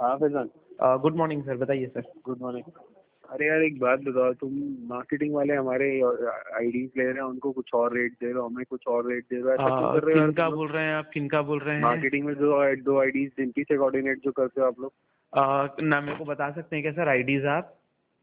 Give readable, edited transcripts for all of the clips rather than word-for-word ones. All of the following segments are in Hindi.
हाँ फैजान। गुड मॉर्निंग सर, बताइए सर। Good morning. अरे यार एक बात बताओ, तुम मार्केटिंग वाले हमारे आईडीज ले रहे हैं, उनको कुछ और रेट दे रहे हो, हमें कुछ और रेट दे रहे हो, ऐसा क्यों कर रहे हो यार किनका तुम लोग? बोल रहे हैं आप, किनका बोल रहे हैं? मार्केटिंग में जो दो आईडीज जिनकी से कोऑर्डिनेट जो करते हो आप लोग। ना मेरे को बता सकते हैं क्या सर आईडीज आप?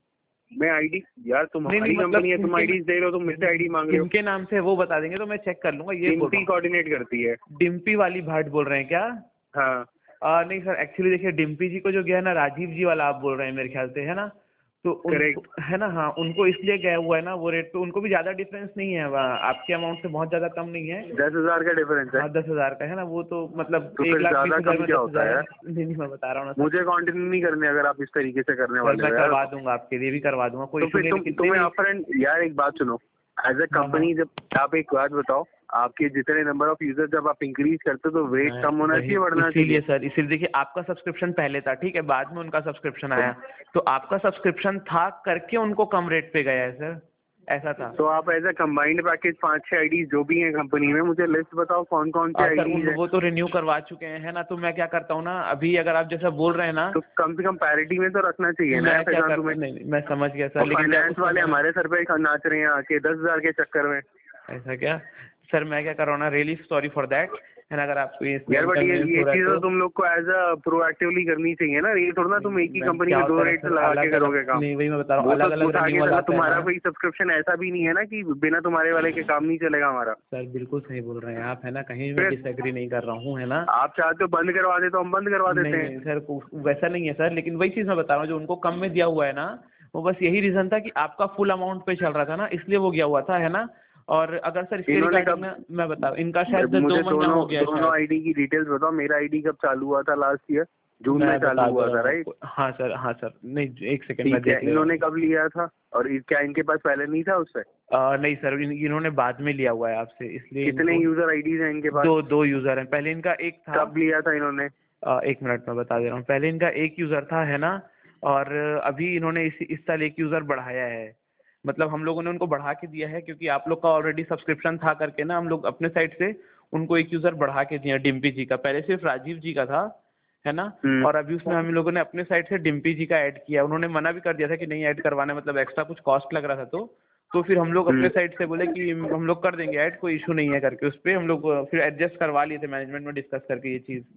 मैं आईडी यार, नहीं नहीं, तुम्हारी मतलब कंपनी है, तुम किनके आईडीज दे रहे हो, तुम मुझसे आईडी मांग रहे हो। किनके नाम से वो बता देंगे तो मैं चेक कर लूंगा, ये बोल रहा डिम्पी हूँ। कोऑर्डिनेट करती है। डिम्पी वाली भाट बोल रहे हैं क्या? हाँ। नहीं सर, एक्चुअली देखिए डिम्पी जी को जो गया है ना, राजीव जी वाला आप बोल रहे हैं मेरे ख्याल से, है ना? तो उनको करेक्ट। है ना, हाँ उनको इसलिए गया हुआ है ना वो रेट पे, उनको भी ज़्यादा डिफरेंस नहीं है, आपके अमाउंट से बहुत ज़्यादा कम नहीं है। 10,000 का डिफरेंस है। हाँ 10,000 का है ना, वो तो मतलब तो फिर 1,20,000 ज्यादा कम में क्या होता 10,000। है यार? नहीं नहीं, मैं बता रहा हूँ ना सर। मुझे कंटिन्यू नहीं करने अगर आप इस तरीके से करने सर वाले मैं हो यार। करवा दूंगा, आपके लिए भी करवा दूंगा, कोई तो इशू फिर नहीं है, लेकिन नहीं तुम्हें नहीं। अपफ्रंट यार एक बात सुनो, एज ए हाँ हाँ। कंपनी जब आप एक बात बताओ, आपके जितने नंबर ऑफ यूजर जब आप इंक्रीज करते हो तो वेट मैं कम होना वही, चाहिए, बढ़ना इसीलिए चाहिए। सर, इसीलिए देखिए आपका सब्सक्रिप्शन पहले था, ठीक है, बाद में उनका सब्सक्रिप्शन तो, आया, तो आपका सब्सक्रिप्शन था करके उनको कम रेट पे गया है सर, ऐसा था। तो आप as a combined package 5-6 IDs जो भी हैं कंपनी में, मुझे लिस्ट बताओ कौन कौन से सर आईडीज उन है। वो तो रिन्यू करवा चुके हैं, है ना, तो मैं क्या करता हूँ ना, अभी अगर आप जैसा बोल रहे हैं ना, तो कम से कम पैरिटी में तो रखना चाहिए ना मैं क्या फैजान करता, तुम्हें। नहीं नहीं मैं समझ गया सर, और लेकिन क्या फाइनेंस उस वाले समय हमारे सर पे नाच रहे हैं आके 10,000 के चक्कर में। ऐसा क्या? सर मैं क्या कर रहा हूँ ना, रियली सॉरी फॉर दैट, है ना, अगर आपको इसमें यार बट इनकन्वीनियंस ये हो रहा है चीज तो तो। तुम लोग को एज अ प्रोएक्टिवली करनी चाहिए ना, ये थोड़ा ना तुम एक ही मैम कंपनी क्या में दो होता है ना रेट सर, लगा के अलग अलग, करोगे काम। नहीं वही मैं बता रहा हूँ, वो अलग तो अलग कुछ आगे रिन्यूअल चलना आता है तुम्हारा ना। कोई सब्सक्रिप्शन ऐसा भी नहीं है ना कि बिना तुम्हारे वाले के काम नहीं चलेगा हमारा। सर बिल्कुल सही बोल रहे हैं आप, है ना, कहीं मैं फिर डिसएग्री नहीं कर रहा हूँ, है ना। आप चाहते हो बंद करवा दे तो हम बंद करवा नहीं देते हैं। नहीं सर, वैसा नहीं है सर, लेकिन वही चीज़ मैं बता रहा हूँ, जो उनको कम में दिया हुआ है ना, वो बस यही रीज़न था कि आपका फुल अमाउंट पे चल रहा था ना, इसलिए वो गया हुआ था, है ना। और अगर सर इसके इन्होंने रिगार्डिंग कब, में मैं बता रहा हूँ, इनका शायद मुझे 2 महीना दोनों हो गया है दोनों शायद। आईडी की डिटेल्स बताओ। मेरा आईडी कब चालू हुआ था लास्ट ईयर? जून में मैं चालू बता दे हुआ रहा था, हूँ राइट? आपको, हाँ सर, हाँ सर, नहीं एक सेकंड मैं ठीक है, देख ले रहा इन्होंने हूँ। कब लिया था और क्या इनके पास पहले नहीं था उससे? नहीं सर, इन्होंने बाद में लिया हुआ है आपसे, इसलिए कितने इनको यूजर आईडीज हैं इनके पास? दो दो यूज़र हैं, पहले इनका एक था। कब लिया था इन्होंने? 1 मिनट में बता दे रहा हूँ, पहले इनका एक यूज़र था, है ना, और अभी इन्होंने इस साल एक यूज़र बढ़ाया है, मतलब हम लोगों ने उनको बढ़ा के दिया है, क्योंकि आप लोग का ऑलरेडी सब्सक्रिप्शन था करके ना, हम लोग अपने साइड से उनको एक यूज़र बढ़ा के दिया डिम्पी जी का, पहले सिर्फ राजीव जी का था, है ना। और अभी उसमें हम लोगों ने अपने साइड से डिम्पी जी का ऐड किया, उन्होंने मना भी कर दिया था कि नहीं ऐड करवाना, मतलब एक्स्ट्रा कुछ कॉस्ट लग रहा था, तो फिर हम लोग अपने साइड से बोले कि हम लोग कर देंगे ऐड, कोई इशू नहीं है करके, उस पर हम लोग फिर एडजस्ट करवा लिए थे मैनेजमेंट में डिस्कस करके, ये चीज़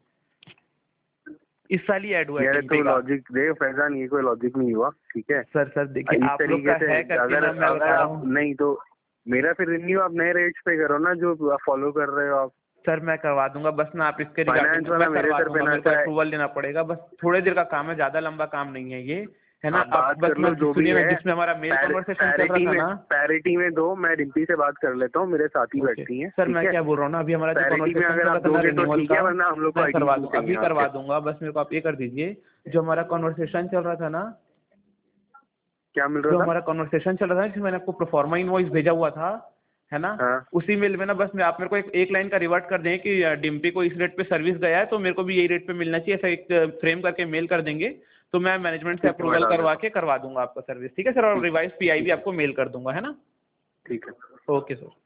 इस साल ही ऐड हुआ है यार डिम्पी तो का। लॉजिक दे फैजान, ये कोई लॉजिक नहीं हुआ, ठीक है। सर देखिए इस आप लोग तरीके का से है करके अगर ना, मैं अगर बता रहा आप हूँ। नहीं तो मेरा फिर रिन्यू आप नए रेट्स पे करो ना, जो फॉलो कर रहे हो आप। सर मैं करवा दूंगा, बस ना आप इसके रिगार्डिंग फाइनेंस वाला मैं मेरे करवा सर पे दूंगा, मेरे नाच को रहा है। अप्रूवल लेना पड़ेगा, बस थोड़े देर का काम है, ज़्यादा लंबा काम नहीं है ये, है ना। आप आप बात बस कर मैं लो जो भी सुनिए ना, है। जिसमें हमारा मेल कन्वर्सेशन चल रहा पैरिटी था में ना। पैरिटी में दो, मैं डिम्पी से बात कर लेता हूँ, मेरे साथ ही ओके बैठती हैं, सर, ठीक मैं है। क्या बोल रहा हूँ ना, अभी हमारा जो पैरिटी में कन्वर्सेशन अगर चल रहा आप था ना दोगे तो रिन्यूअल ठीक का, है, वरना हम लोग को मैं आईडी करवा नहीं दूंगा, चाहिए अभी करवा आपके। दूंगा, बस मेरे को आप ये कर दीजिए, जो हमारा कन्वर्सेशन चल रहा था ना, क्या मिल जो रहा था? हमारा कन्वर्सेशन चल रहा था, जिसमें मैंने आपको प्रोफॉर्मा इनवॉइस भेजा हुआ था, है ना, हाँ उसी मेल में ना, बस मैं आप मेरे को एक लाइन का रिवर्ट कर दें कि डिम्पी को इस रेट पे सर्विस गया है, तो मेरे को भी यही रेट पे मिलना चाहिए, ऐसा एक फ्रेम करके मेल कर देंगे, तो मैं मैनेजमेंट से ठीक है, मैं अप्रूवल डाल करवा देता हूँ। के करवा दूंगा आपका सर्विस, ठीक है सर, और ठीक है, रिवाइज पीआई भी ठीक है, आपको मेल कर दूंगा, है ना। ठीक है। Okay sir.